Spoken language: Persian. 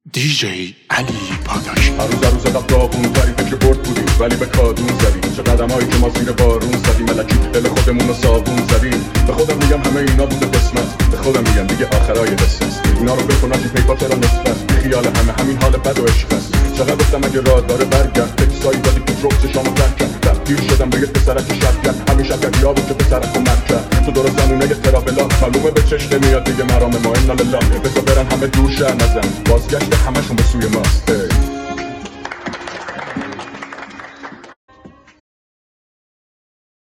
دیجی علی پاداش. هر روز قبل داغون تری فکر برد بودیم ولی به کادون زدیم. چه قدمایی که ما زیر بارون زدیم، ملکی دل خودمون رو صابون زدیم. به خودم میگم همه اینا بوده قسمت، به خودم میگم دیگه آخرای قصه. اینا رو بکنم که پیپا چرا نسبت خیال همین حال بد و عشق است. چقدر گفتم اگه راه داره برگرد، تکسایی دادی که دروکس شامو ترک کرد. تبدیل شدم به یه پسرک شب کرد، همین شبکتیا بود که پسرک رو مرد کرد. تو درست زمونه یه ترابلا معلومه به چش نمیاد دیگه مرام ما. اینا لله بذار برن همه دور شهر نزن، بازگشت همشون به سوی ماست.